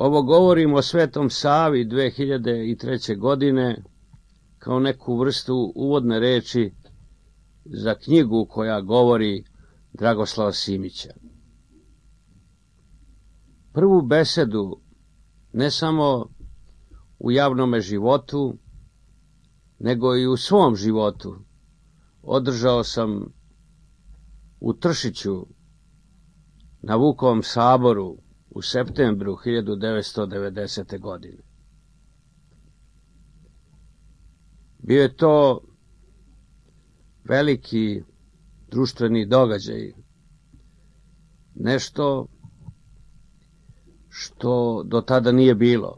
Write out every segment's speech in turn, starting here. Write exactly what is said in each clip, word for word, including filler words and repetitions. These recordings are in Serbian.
Ovo govorim o Svetom Savi dve hiljade treće. godine kao neku vrstu uvodne reči za knjigu koja govori Dragoslava Simića. Prvu besedu, ne samo u javnome životu, nego i u svom životu, održao sam u Tršiću na Vukovom saboru u septembru hiljadu devetsto devedesete. godine. Bio je to veliki društveni događaj, nešto što do tada nije bilo.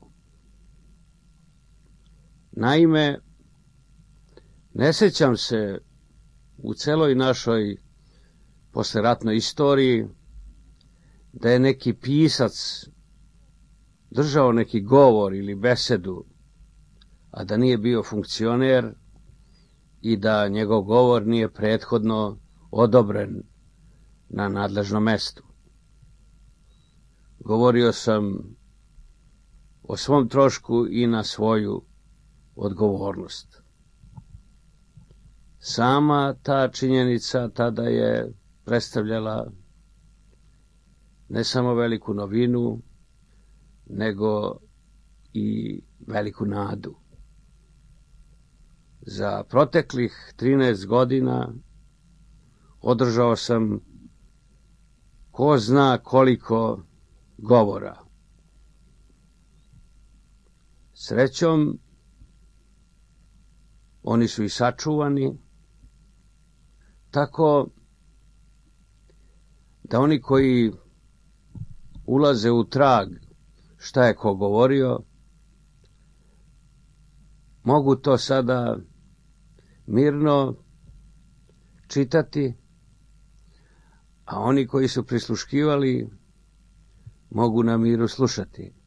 Naime, ne sjećam se u celoj našoj posleratnoj istoriji da je neki pisac držao neki govor ili besedu, a da nije bio funkcioner i da njegov govor nije prethodno odobren na nadležnom mestu. Govorio sam o svom trošku i na svoju odgovornost. Sama ta činjenica tada je predstavljala ne samo veliku novinu, nego i veliku nadu. Za proteklih trinaest godina održao sam ko zna koliko govora. Srećom, oni su i sačuvani, tako da oni koji ulaze u trag šta je ko govorio, mogu to sada mirno čitati, a oni koji su prisluškivali mogu na miru slušati.